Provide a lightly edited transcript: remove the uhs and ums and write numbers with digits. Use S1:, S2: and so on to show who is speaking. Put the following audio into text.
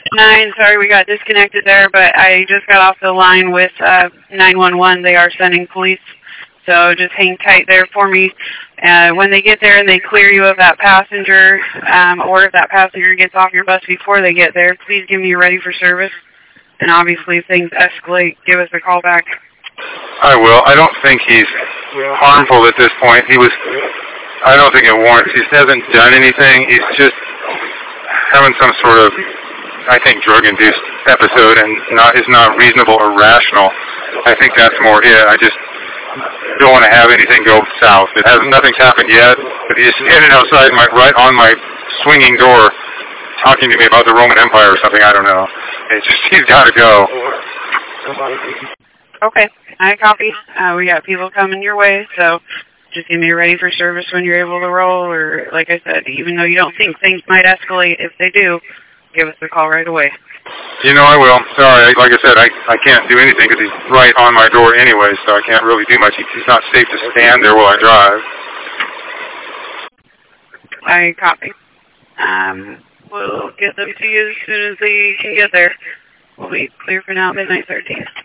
S1: 9, sorry we got disconnected there, but I just got off the line with 911. They are sending police, so just hang tight there for me. When they get there and they clear you of that passenger, or if that passenger gets off your bus before they get there, please give me a ready for service. And obviously, if things escalate, give us a call back.
S2: I will. I don't think he's harmful at this point. I don't think it warrants. He hasn't done anything. He's just having some sort of, I think, drug-induced episode and is not reasonable or rational. I think that's more it. I just don't want to have anything go south. Nothing's happened yet, but he's standing outside right on my swinging door talking to me about the Roman Empire or something. I don't know. He's got to go.
S1: Okay, I copy. We got people coming your way, so just give me a ready for service when you're able to roll, or like I said, even though you don't think things might escalate, if they do, give us a call right away.
S2: I will. Sorry, like I said, I can't do anything because he's right on my door anyway, so I can't really do much. It's not safe to stand there while I drive.
S1: I copy. We'll get them to you as soon as they can get there. We'll be clear for now, midnight 13.